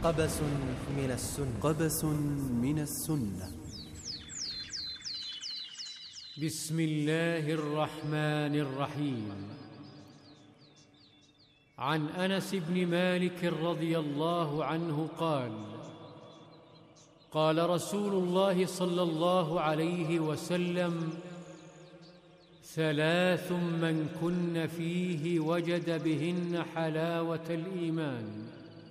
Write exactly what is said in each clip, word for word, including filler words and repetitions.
قبس من السنة قبس من السنة. بسم الله الرحمن الرحيم. عن أنس بن مالك رضي الله عنه قال: قال رسول الله صلى الله عليه وسلم: ثلاث من كن فيه وجد بهن حلاوة الإيمان: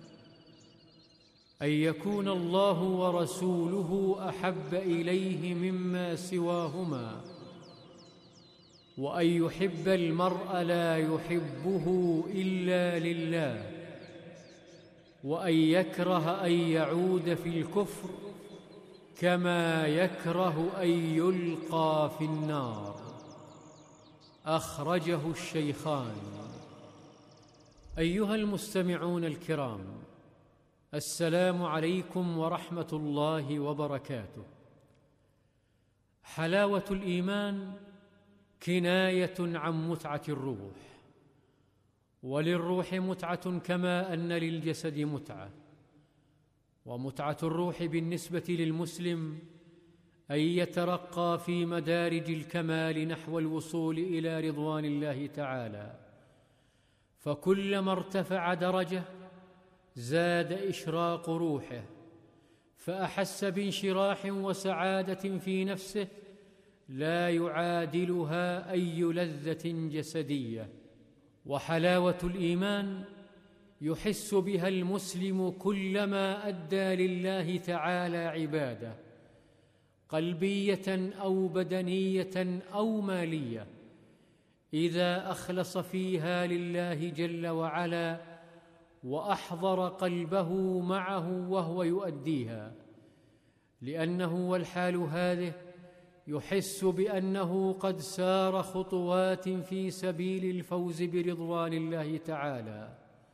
أن يكون الله ورسوله أحب إليه مما سواهما، وأن يحب المرء لا يحبه إلا لله، وأن يكره أن يعود في الكفر كما يكره أن يلقى في النار. أخرجه الشيخان. أيها المستمعون الكرام، السلام عليكم ورحمة الله وبركاته. حلاوة الإيمان كناية عن متعة الروح، وللروح متعة كما أن للجسد متعة. ومتعة الروح بالنسبة للمسلم أن يترقى في مدارج الكمال نحو الوصول إلى رضوان الله تعالى، فكلما ارتفع درجة زاد إشراق روحه، فأحس بانشراح وسعادة في نفسه لا يعادلها أي لذة جسدية. وحلاوة الإيمان يحس بها المسلم كلما أدى لله تعالى عبادة قلبية أو بدنية أو مالية، إذا أخلص فيها لله جل وعلا وأحضر قلبه معه وهو يؤديها، لأنه والحال هذه يحس بأنه قد سار خطوات في سبيل الفوز برضوان الله تعالى.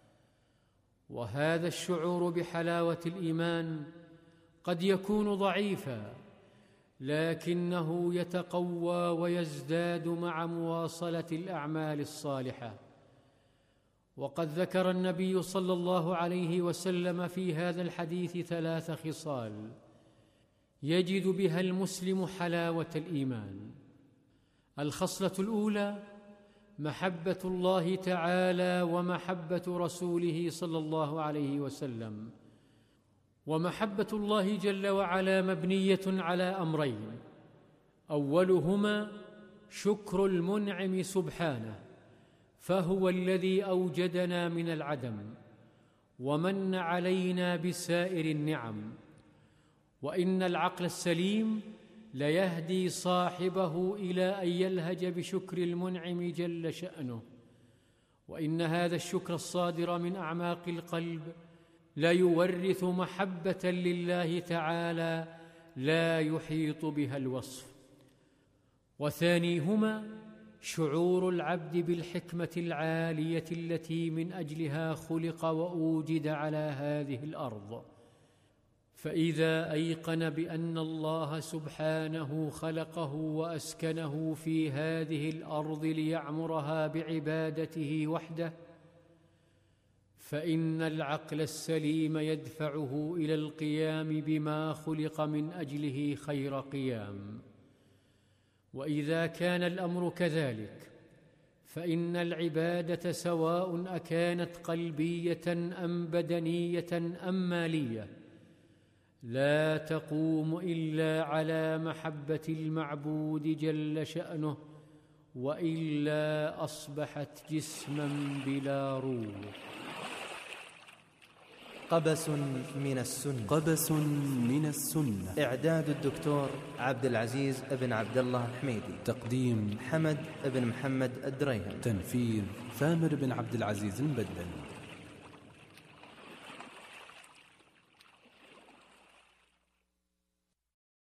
وهذا الشعور بحلاوة الإيمان قد يكون ضعيفا، لكنه يتقوى ويزداد مع مواصلة الأعمال الصالحة. وقد ذكر النبي صلى الله عليه وسلم في هذا الحديث ثلاث خصال يجد بها المسلم حلاوة الإيمان. الخصلة الأولى محبة الله تعالى ومحبة رسوله صلى الله عليه وسلم. ومحبة الله جل وعلا مبنية على أمرين: أولهما شكر المنعم سبحانه، فهو الذي أوجدنا من العدم ومن علينا بسائر النعم. وإن العقل السليم ليهدي صاحبه إلى أن يلهج بشكر المنعم جل شأنه. وإن هذا الشكر الصادر من أعماق القلب لا يورث محبة لله تعالى لا يحيط بها الوصف. وثانيهما شعور العبد بالحكمة العالية التي من أجلها خلق وأوجد على هذه الأرض، فإذا أيقن بأن الله سبحانه خلقه وأسكنه في هذه الأرض ليعمرها بعبادته وحده، فإن العقل السليم يدفعه إلى القيام بما خلق من أجله خير قيام. وإذا كان الأمر كذلك، فإن العبادة سواء أكانت قلبية أم بدنية أم مالية لا تقوم إلا على محبة المعبود جل شأنه، وإلا أصبحت جسما بلا روح. قبس من السنة. قبس من السنة. إعداد الدكتور عبد العزيز بن عبد الله الحميدي. تقديم حمد بن محمد الدريهم. تنفيذ ثامر بن عبد العزيز البدل.